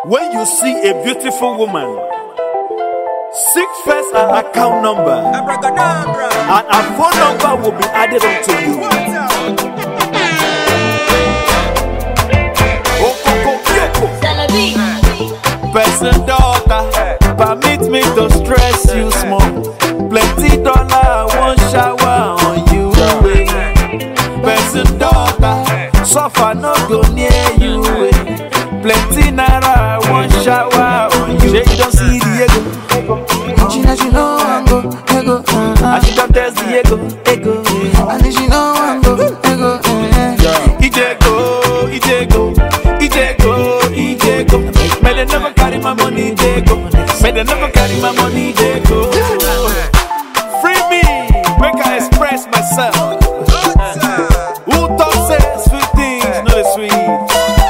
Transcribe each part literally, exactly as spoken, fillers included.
When you see a beautiful woman, seek first her account number, and her phone number will be added onto you. Person daughter, permit me to stress you small. Plenty dollar, one shower on you. Person daughter, suffer no go near you. Plenty naira, one shower on you. She don't see the ego. She knows you know I'm go, ego. Uh-huh. And she don't test the ego, ego. And she know I'm go, ego. Uh-huh. Ijego, Ijego, Ijego, Ijego. May they never carry my money, Ijego. May they never carry my money, Ijego. Free me, make I express myself. Who talk says sweet things, not the sweet.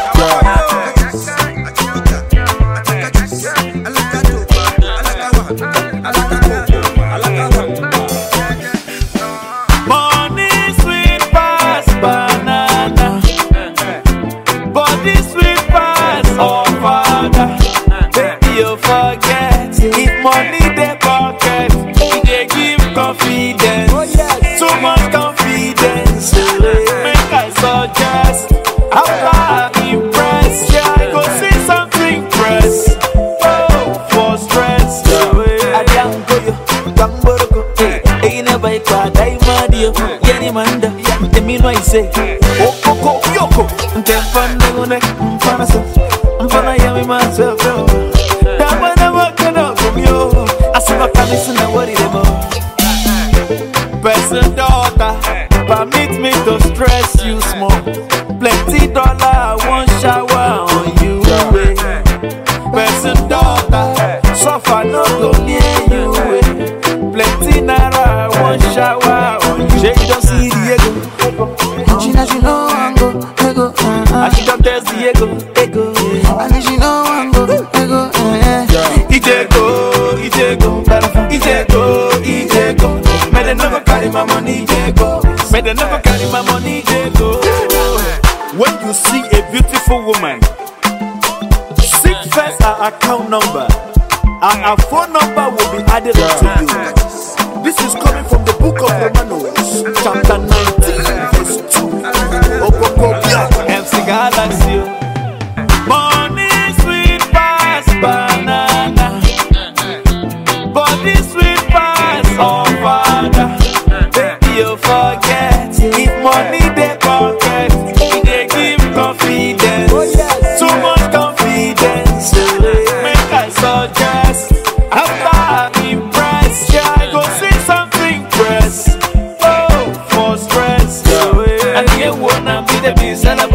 Money they pocket, they give confidence. Oh, yes. Too much confidence. Make I suggest, after I impress, yeah, I go see something press. Oh, for stress. I can't go you, can't go go. Hey, you never quite die, man. You, any man, the me no I say. Oh, oh, oh, yoko. Ten fan, no ne, fan so, fan I am myself. Person daughter, permit me to stress you small. Plenty dollar, one shower on you. Person daughter, suffer no go near you. Plenty naira, one shower on you. She don't see the ego. She knows you know I'm go, ego. Uh-huh. And she don't test the ego, ego. And she know I'm go, ego. Uh-huh. Ijego, Ijego, Ijego, Ijego. May they never carry my money, Ijego. May they never carry my money, Ijego. When you see a beautiful woman, seek first her account number, and her phone number will be added to you. This is coming from the book of Romanos, chapter nineteen, verse two. Okoko, M C Galaxy. Money sweet pass banana, body sweet pass oh father. Baby you forget, if money they pocket, they give confidence. Too much confidence. Make I suggest, after I impress, yeah, I go see something press. Oh, for stress. And you wanna be the best.